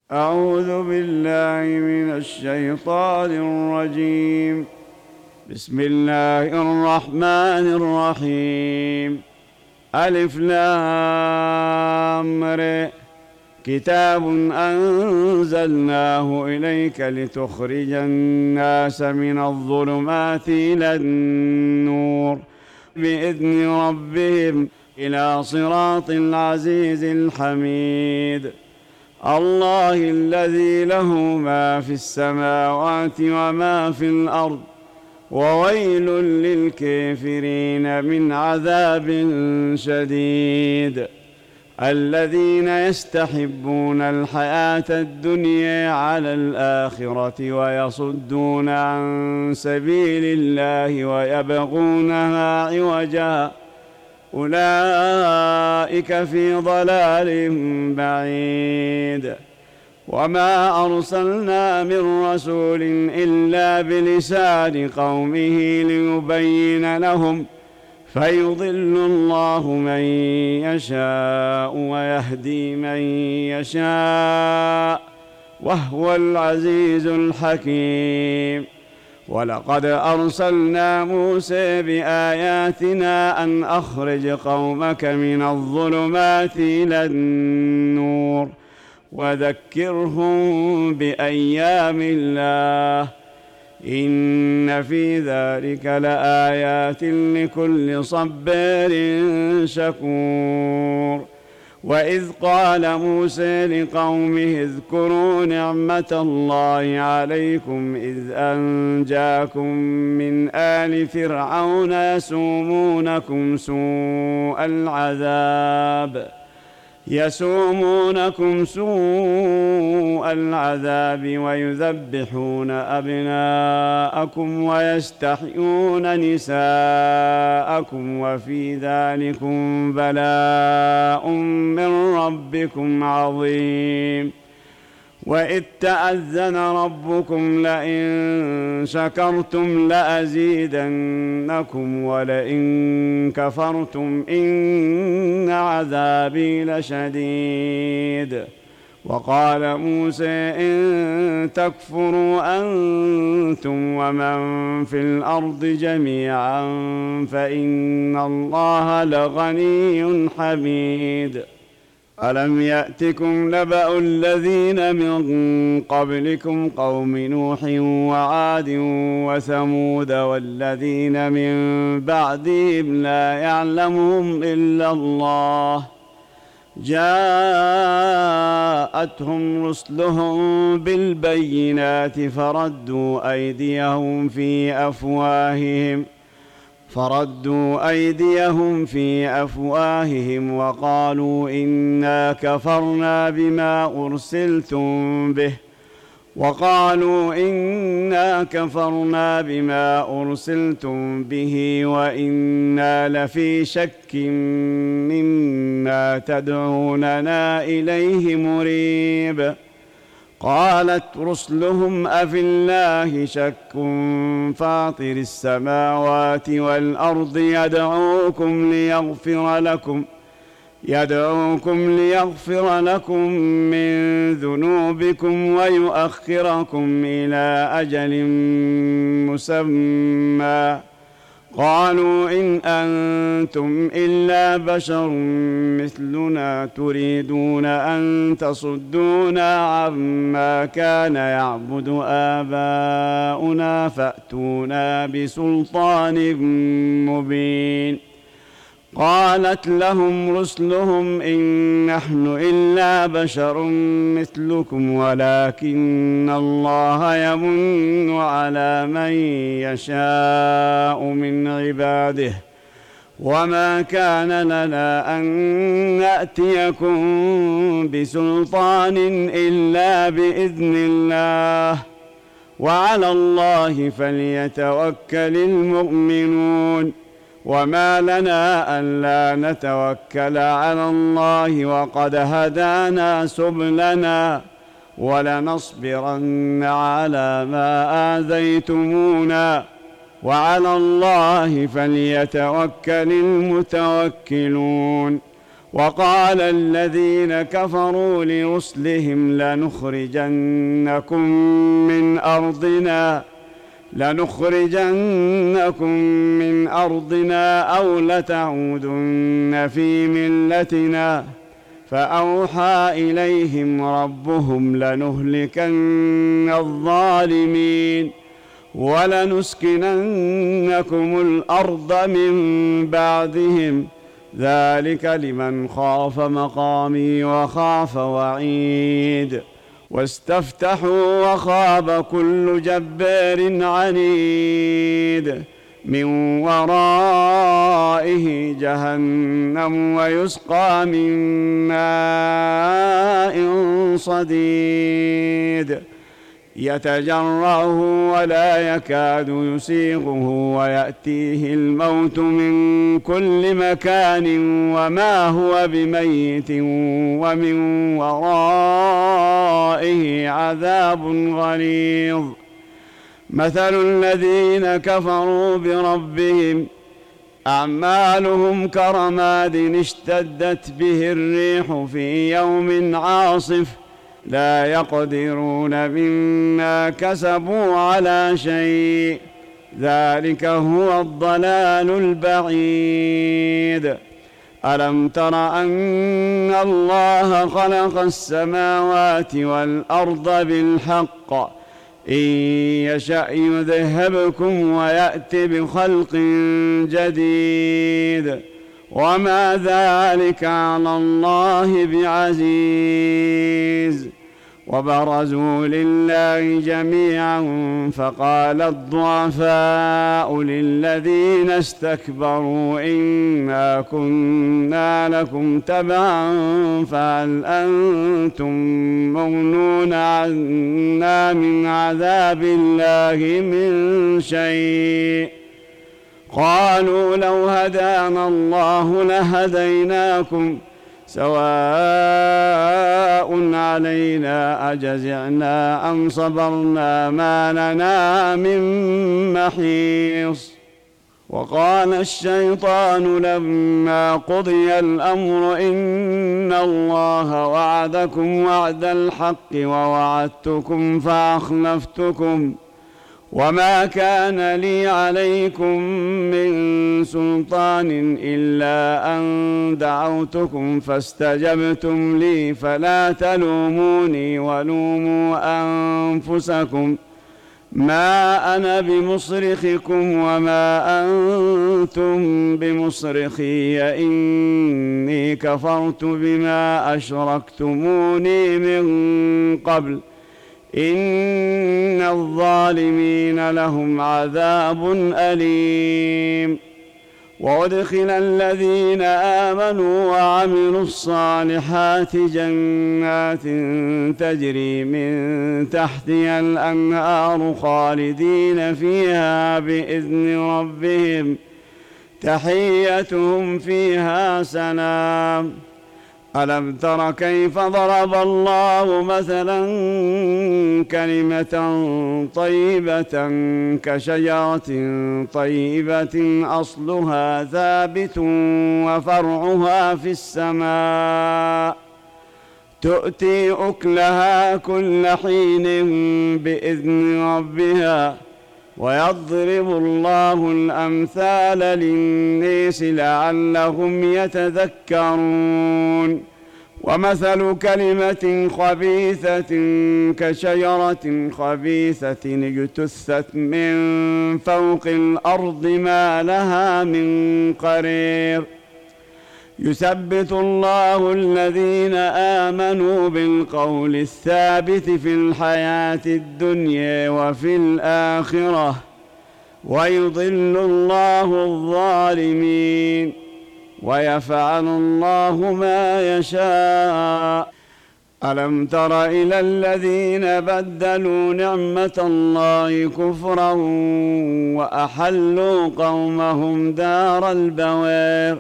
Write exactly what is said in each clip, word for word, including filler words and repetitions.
أعوذ بالله من الشيطان الرجيم. بسم الله الرحمن الرحيم. ألف لام ر. كتاب أنزلناه إليك لتخرج الناس من الظلمات إلى النور بإذن ربهم إلى صراط العزيز الحميد. الله الذي له ما في السماوات وما في الأرض، وويل للكافرين من عذاب شديد. الذين يستحبون الحياة الدنيا على الآخرة ويصدون عن سبيل الله ويبغونها عوجا، أولئك في ضلال بعيد. وما أرسلنا من رسول إلا بلسان قومه ليبين لهم، فيضل الله من يشاء ويهدي من يشاء، وهو العزيز الحكيم. ولقد أرسلنا موسى بآياتنا أن أخرج قومك من الظلمات إلى النور وذكرهم بأيام الله، إن في ذلك لآيات لكل صبار شكور. وإذ قال موسى لقومه اذكروا نعمة الله عليكم إذ أنجاكم من آل فرعون يسومونكم سوء العذاب يسومونكم سوء العذاب ويذبحون أبناءكم ويستحيون نساءكم، وفي ذلكم بلاء من ربكم عظيم. وإذ تأذن ربكم لئن شكرتم لأزيدنكم ولئن كفرتم إن عذابي لشديد. وقال موسى إن تكفروا أنتم ومن في الأرض جميعا فإن الله لغني حميد. ألم يأتكم نبأ الذين من قبلكم قوم نوح وعاد وثمود والذين من بعدهم لا يعلمهم إلا الله، جاءتهم رسلهم بالبينات فردوا أيديهم في أفواههم فردوا أيديهم في أفواههم وقالوا إنا كفرنا بما أرسلتم به وقالوا إنا كفرنا بما أرسلتم به وإنا لفي شك مما تدعوننا إليه مريب. قالت رسلهم أفي الله شك فاطر السماوات والأرض يدعوكم ليغفر لكم يدعوكم ليغفر لكم من ذنوبكم ويؤخركم إلى أجل مسمى. قالوا إن أنتم إلا بشر مثلنا تريدون أن تصدونا عما كان يعبد آباؤنا فأتونا بسلطان مبين. قالت لهم رسلهم إن نحن إلا بشر مثلكم ولكن الله يمن على من يشاء من عباده، وما كان لنا أن نأتيكم بسلطان إلا بإذن الله، وعلى الله فليتوكل المؤمنون. وما لنا ألا نتوكل على الله وقد هدانا سبلنا ولنصبرن على ما آذيتمونا وعلى الله فليتوكل المتوكلون. وقال الذين كفروا لرسلهم لنخرجنكم من أرضنا لنخرجنكم من أرضنا أو لتعودن في ملتنا فأوحى إليهم ربهم لنهلكن الظالمين ولنسكننكم الأرض من بعدهم ذلك لمن خاف مقامي وخاف وعيد واستفتحوا وخاب كل جبار عنيد من ورائه جهنم ويسقى من ماء صديد يتجرعه ولا يكاد يسيغه ويأتيه الموت من كل مكان وما هو بميت ومن ورائه عذاب غليظ مثل الذين كفروا بربهم أعمالهم كرماد اشتدت به الريح في يوم عاصف لا يقدرون مما كسبوا على شيء ذلك هو الضلال البعيد ألم تر أن الله خلق السماوات والأرض بالحق إن يشأ يذهبكم ويأت بخلق جديد وما ذلك على الله بعزيز وبرزوا لله جميعا فقال الضعفاء للذين استكبروا إنا كنا لكم تبعا فهل أنتم مغنون عنا من عذاب الله من شيء قالوا لو هدانا الله لهديناكم سواء علينا أجزعنا أم صبرنا ما لنا من محيص وقال الشيطان لما قضي الأمر إن الله وعدكم وعد الحق ووعدتكم فأخلفتكم وما كان لي عليكم من سلطان إلا أن دعوتكم فاستجبتم لي فلا تلوموني ولوموا أنفسكم ما أنا بمصرخكم وما أنتم بمصرخي إني كفرت بما أشركتموني من قبل إن الظالمين لهم عذاب أليم وأدخل الذين آمنوا وعملوا الصالحات جنات تجري من تحتها الأنهار خالدين فيها بإذن ربهم تحيتهم فيها سلام ألم تر كيف ضرب الله مثلا كلمة طيبة كشجرة طيبة أصلها ثابت وفرعها في السماء تؤتي أكلها كل حين بإذن ربها ويضرب الله الأمثال للناس لعلهم يتذكرون ومثل كلمة خبيثة كشجرة خبيثة اجتثت من فوق الأرض ما لها من قرير يثبت الله الذين آمنوا بالقول الثابت في الحياة الدنيا وفي الآخرة ويضل الله الظالمين ويفعل الله ما يشاء ألم تر إلى الذين بدلوا نعمة الله كفرا وأحلوا قومهم دار البوار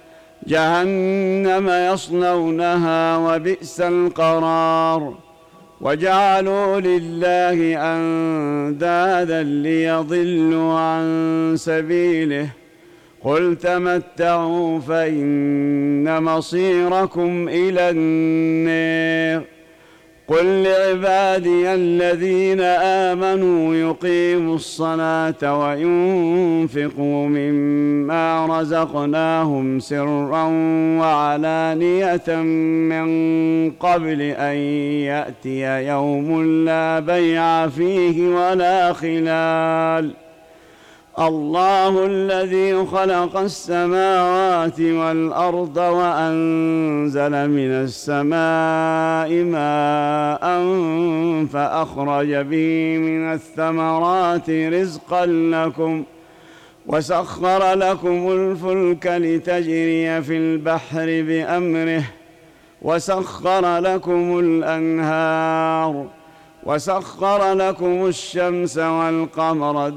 جهنم يصلونها وبئس القرار وجعلوا لله أندادا ليضلوا عن سبيله قل تمتعوا فإن مصيركم إلى النار قل لعبادي الذين آمنوا يقيموا الصلاة وينفقوا مما رزقناهم سرا وعلانية من قبل أن يأتي يوم لا بيع فيه ولا خلال الله الذي خلق السماوات والأرض وأنزل من السماء ماء فأخرج به من الثمرات رزقا لكم وسخر لكم الفلك لتجري في البحر بأمره وسخر لكم الأنهار وسخر لكم الشمس والقمر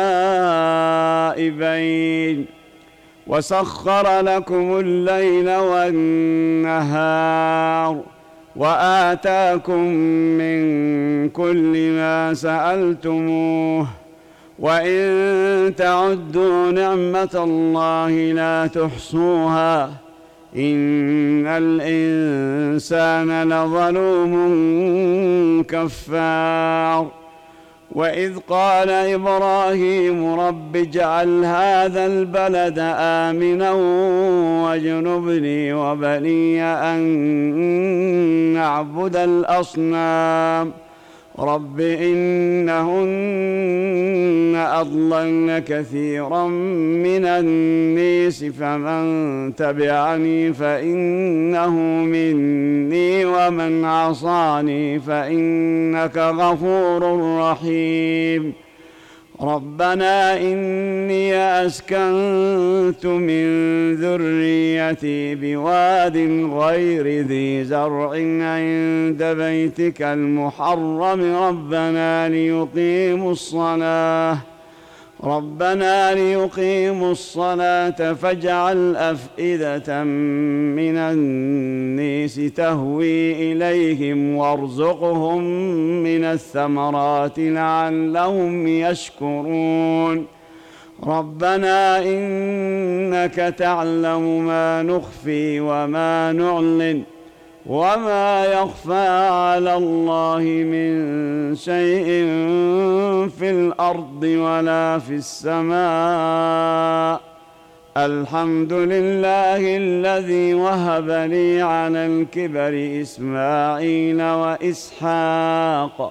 دائبين وسخر لكم الليل والنهار وآتاكم من كل ما سألتموه وإن تعدوا نعمة الله لا تحصوها إن الإنسان لظلوم كفار وإذ قال إبراهيم رب اجعل هذا البلد آمنا واجنبني وبني أن نعبد الأصنام رب إنهن أضللن كثيرا من الناس فمن تبعني فإنه مني ومن عصاني فإنك غفور رحيم ربنا إني أسكنت من ذريتي بواد غير ذي زرع عند بيتك المحرم ربنا ليقيموا الصلاة ربنا ليقيموا الصلاة فاجعل أفئدة من الناس تهوي إليهم وارزقهم من الثمرات لعلهم يشكرون ربنا إنك تعلم ما نخفي وما نعلن وما يخفى على الله من شيء في الأرض ولا في السماء الحمد لله الذي وهب لي على الكبر إسماعيل وإسحاق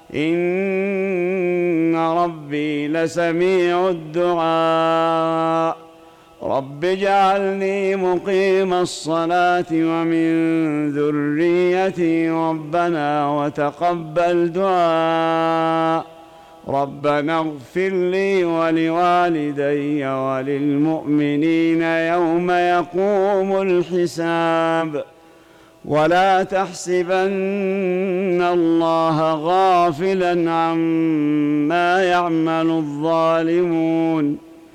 إن ربي لسميع الدعاء رب اجعلني مقيم الصلاة ومن ذريتي ربنا وتقبل دعاء ربنا اغفر لي ولوالدي وللمؤمنين يوم يقوم الحساب ولا تحسبن الله غافلا عما يعمل الظالمون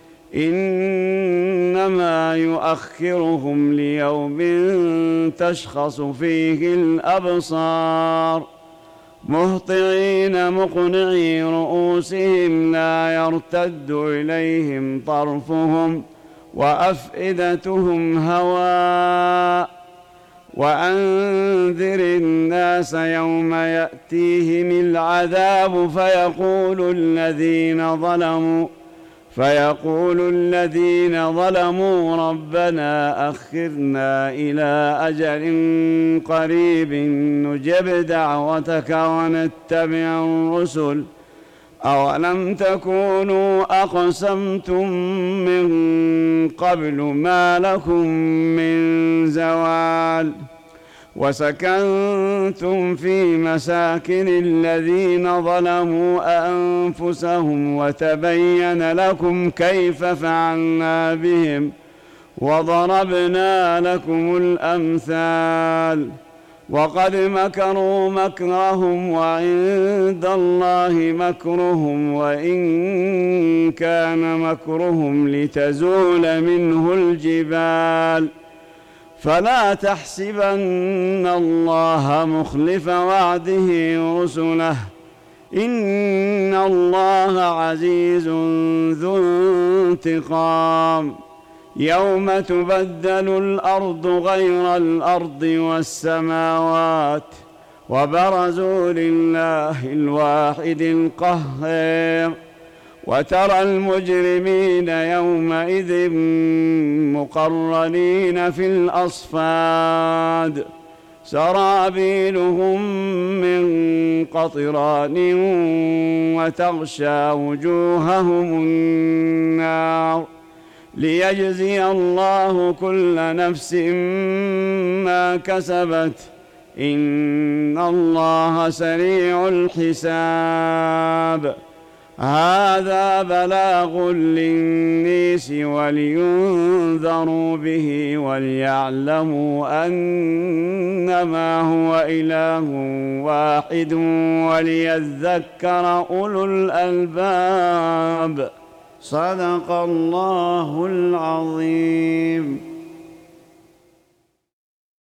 إنما يؤخرهم ليوم تشخص فيه الأبصار مهطعين مقنعي رؤوسهم لا يرتد إليهم طرفهم وأفئدتهم هواء وأنذر الناس يوم يأتيهم العذاب فيقول الذين ظلموا فيقول الذين ظلموا ربنا أخرنا إلى أجل قريب نجب دعوتك ونتبع الرسل أولم تكونوا أقسمتم من قبل ما لكم من زوال وسكنتم في مساكن الذين ظلموا أنفسهم وتبين لكم كيف فعلنا بهم وضربنا لكم الأمثال وقد مكروا مكرهم وعند الله مكرهم وإن كان مكرهم لتزول منه الجبال فلا تحسبن الله مخلف وعده رسله إن الله عزيز ذو انتقام يوم تبدل الأرض غير الأرض والسماوات وبرزوا لله الواحد القهار وترى المجرمين يومئذ مقرنين في الأصفاد سرابيلهم من قطران وتغشى وجوههم النار ليجزي الله كل نفس ما كسبت إن الله سريع الحساب هذا بلاغ للناس ولينذروا به وليعلموا أنما هو إله واحد وليذكر أولو الألباب صدق الله العظيم.